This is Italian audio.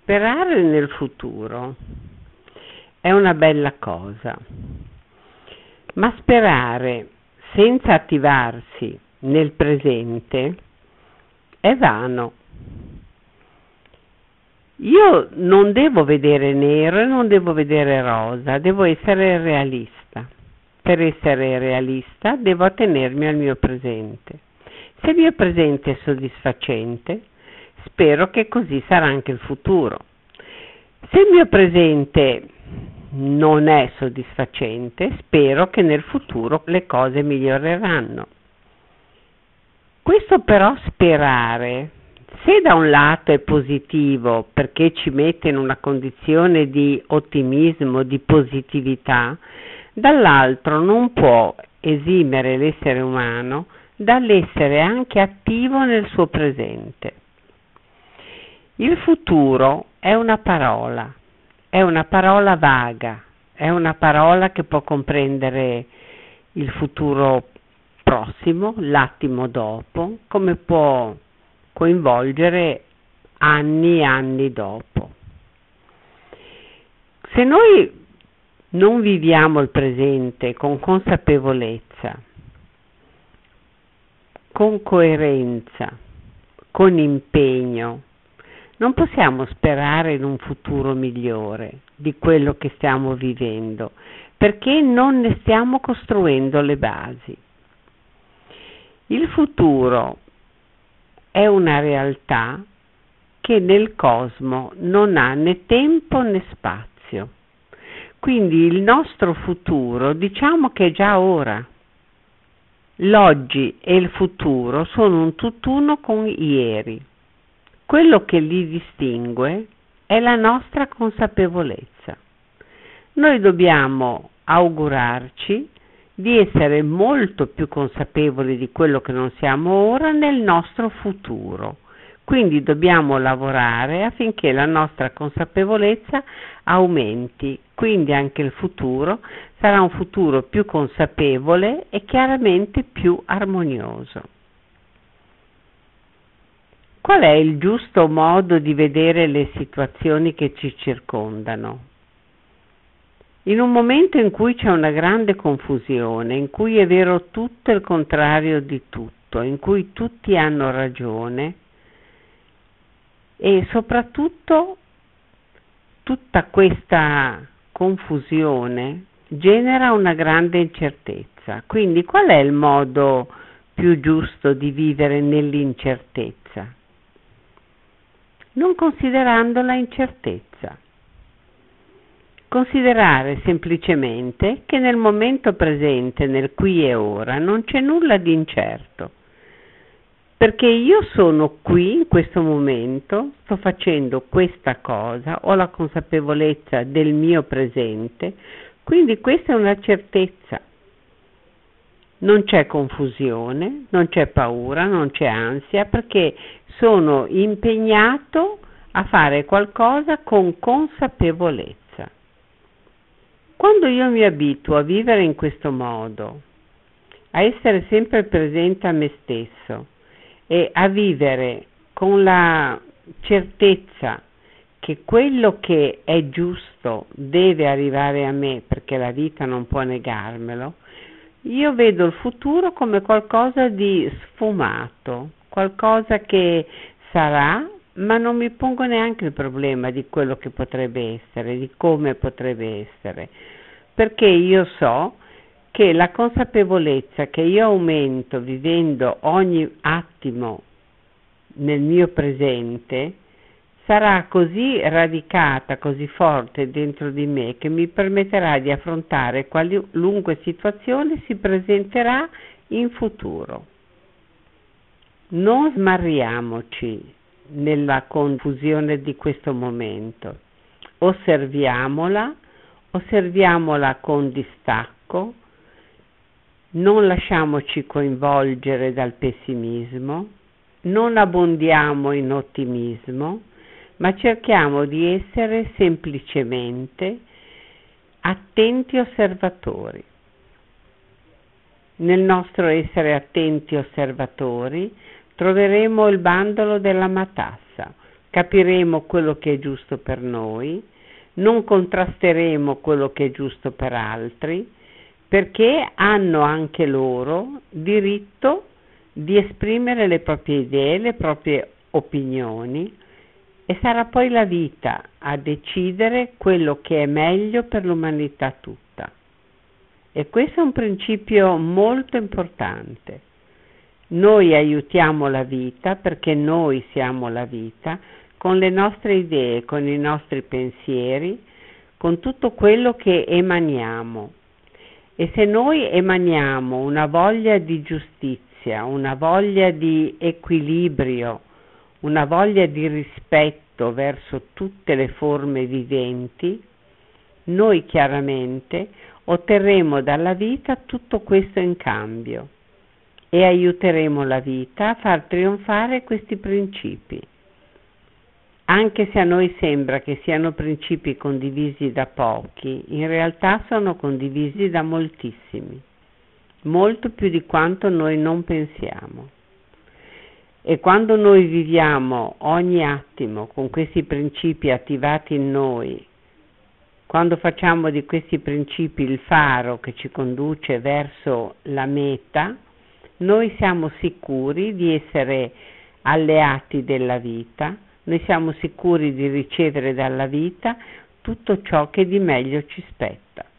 Sperare nel futuro è una bella cosa, ma sperare senza attivarsi nel presente è vano. Io non devo vedere nero e non devo vedere rosa, devo essere realista. Per essere realista devo attenermi al mio presente. Se il mio presente è soddisfacente, spero che così sarà anche il futuro. Se il mio presente non è soddisfacente, spero che nel futuro le cose miglioreranno. Questo però sperare, se da un lato è positivo perché ci mette in una condizione di ottimismo, di positività, dall'altro non può esimere l'essere umano dall'essere anche attivo nel suo presente. Il futuro è una parola vaga, è una parola che può comprendere il futuro prossimo, l'attimo dopo, come può coinvolgere anni e anni dopo. Se noi non viviamo il presente con consapevolezza, con coerenza, con impegno, non possiamo sperare in un futuro migliore di quello che stiamo vivendo, perché non ne stiamo costruendo le basi. Il futuro è una realtà che nel cosmo non ha né tempo né spazio. Quindi il nostro futuro diciamo che è già ora. L'oggi e il futuro sono un tutt'uno con ieri. Quello che li distingue è la nostra consapevolezza. Noi dobbiamo augurarci di essere molto più consapevoli di quello che non siamo ora nel nostro futuro. Quindi dobbiamo lavorare affinché la nostra consapevolezza aumenti, quindi anche il futuro sarà un futuro più consapevole e chiaramente più armonioso. Qual è il giusto modo di vedere le situazioni che ci circondano? In un momento in cui c'è una grande confusione, in cui è vero tutto il contrario di tutto, in cui tutti hanno ragione e soprattutto tutta questa confusione genera una grande incertezza. Quindi qual è il modo più giusto di vivere nell'incertezza? Non considerando la incertezza. Considerare semplicemente che nel momento presente, nel qui e ora, non c'è nulla di incerto, perché io sono qui in questo momento, sto facendo questa cosa, ho la consapevolezza del mio presente, quindi questa è una certezza. Non c'è confusione, non c'è paura, non c'è ansia, perché sono impegnato a fare qualcosa con consapevolezza. Quando io mi abituo a vivere in questo modo, a essere sempre presente a me stesso e a vivere con la certezza che quello che è giusto deve arrivare a me, perché la vita non può negarmelo, io vedo il futuro come qualcosa di sfumato, qualcosa che sarà, ma non mi pongo neanche il problema di quello che potrebbe essere, di come potrebbe essere, perché io so che la consapevolezza che io aumento vivendo ogni attimo nel mio presente sarà così radicata, così forte dentro di me che mi permetterà di affrontare qualunque situazione si presenterà in futuro. Non smarriamoci nella confusione di questo momento, osserviamola con distacco, non lasciamoci coinvolgere dal pessimismo, non abbondiamo in ottimismo, ma cerchiamo di essere semplicemente attenti osservatori. Nel nostro essere attenti osservatori troveremo il bandolo della matassa, capiremo quello che è giusto per noi, non contrasteremo quello che è giusto per altri, perché hanno anche loro diritto di esprimere le proprie idee, le proprie opinioni, e sarà poi la vita a decidere quello che è meglio per l'umanità tutta. E questo è un principio molto importante. Noi aiutiamo la vita perché noi siamo la vita, con le nostre idee, con i nostri pensieri, con tutto quello che emaniamo. E se noi emaniamo una voglia di giustizia, una voglia di equilibrio, una voglia di rispetto verso tutte le forme viventi, noi chiaramente otterremo dalla vita tutto questo in cambio e aiuteremo la vita a far trionfare questi principi. Anche se a noi sembra che siano principi condivisi da pochi, in realtà sono condivisi da moltissimi, molto più di quanto noi non pensiamo. E quando noi viviamo ogni attimo con questi principi attivati in noi, quando facciamo di questi principi il faro che ci conduce verso la meta, noi siamo sicuri di essere alleati della vita, noi siamo sicuri di ricevere dalla vita tutto ciò che di meglio ci spetta.